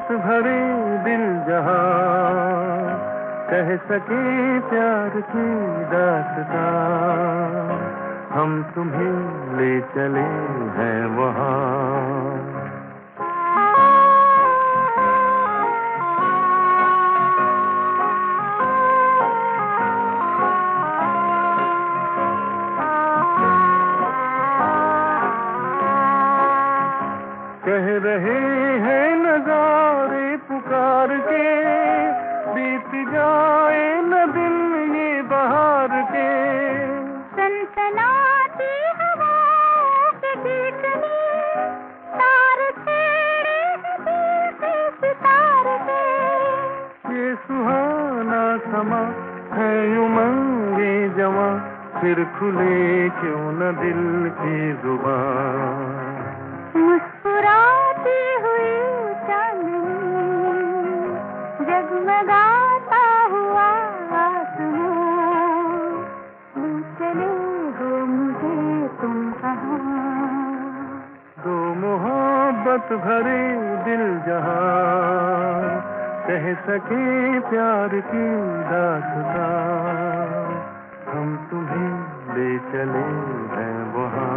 मोहब्बत भरे दिल जहां कह सके प्यार की दास्तां, हम तुम्हें ले चले हैं वहां। कह रहे हैं नजारे पुकार के, बीत जाए न दिन ये बहार के। सनसनाती हवाओं के गीत में तार छेड़े हैं दिल से सितार के। ये सुहाना समा है उमंगे जवां, फिर खुले क्यों न दिल की जुबान। मुस्कुराती हुई चांदनी जगमगाता हुआ आसमां, ले चले हो मुझे तुम कहाँ। दो मोहब्बत भरे दिल जहां कह सके प्यार की दास्तां, हम तुम्हें ले चले हैं वहां।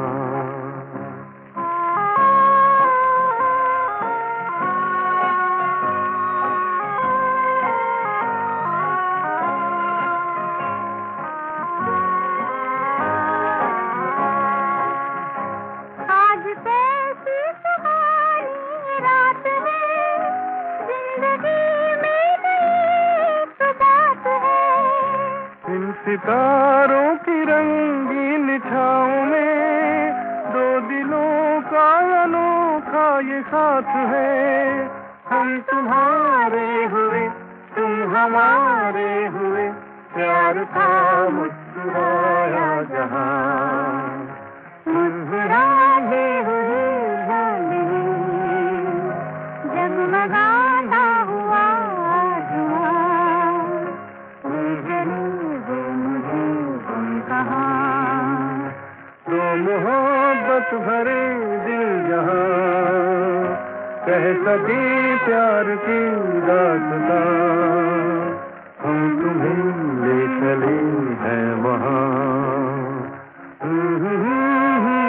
सितारों की रंगीन छाँव में दो दिलों का अनोखा ये साथ है। हम तुम्हारे हुए तुम हमारे हुए, प्यार का मुस्कुराया जहां। मुस्कुराते हुए चांदनी जगमगाता हुआ आसमां, तो मोहब्बत भरे दिल जहां कह सके प्यार की दास्तां, हम तुम्हें ले चले हैं वहां।